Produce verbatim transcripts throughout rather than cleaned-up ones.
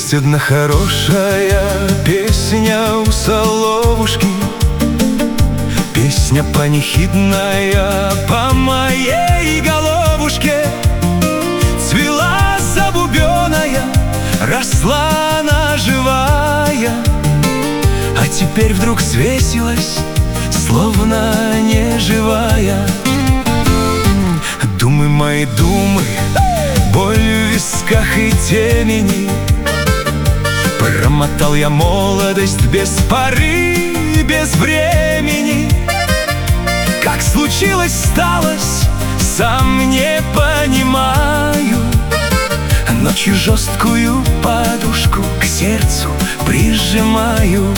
Есть одна хорошая песня у соловушки, песня панихидная по моей головушке. Цвела забубенная, росла она живая, а теперь вдруг свесилась, словно неживая. Думы мои, думы, боль в висках и темени. Промотал я молодость без поры, без времени. Как случилось, сталось, сам не понимаю. Ночью жесткую подушку к сердцу прижимаю.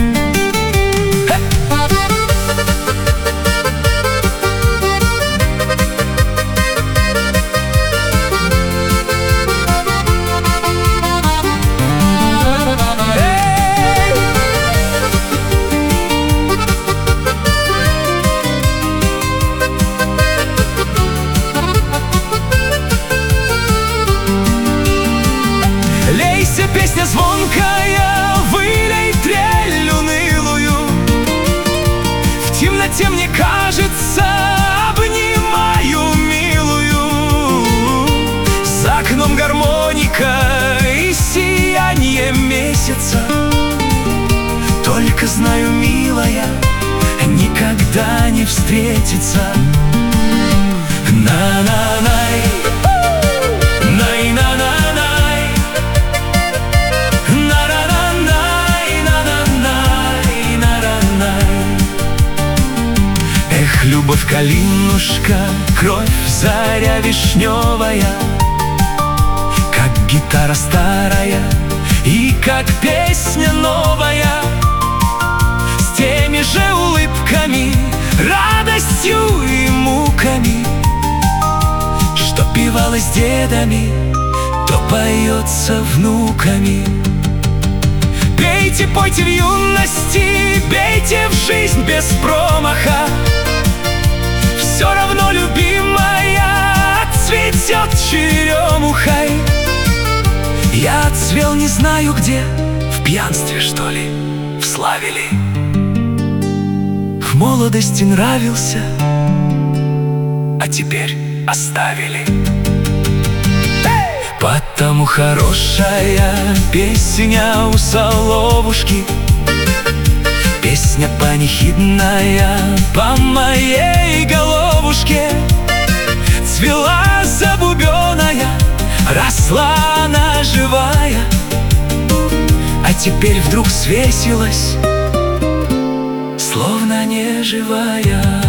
Лейся, песня звонкая, вылей трель унылую. В темноте, мне кажется, обнимаю милую. За окном гармоника и сияние месяца. Только знаю, милая, никогда не встретится. На-на-най, най-на-на-най, эх, любовь, калинушка, кровь, заря вишневая, как гитара старая и как песня новая, с теми же улыбками, радостью и муками, что певалось дедами, то поется внуками. Пейте, пойте в юности, бейте в жизнь без промаха. Все равно, любимая, цветет черемухой. Я отцвел не знаю где, в пьянстве, что ли, в славе ли. В молодости нравился, а теперь оставили. Потому хорошая песня у соловушки, песня панихидная по моей головушке. Цвела забубенная, росла она живая, а теперь вдруг свесилась, словно неживая.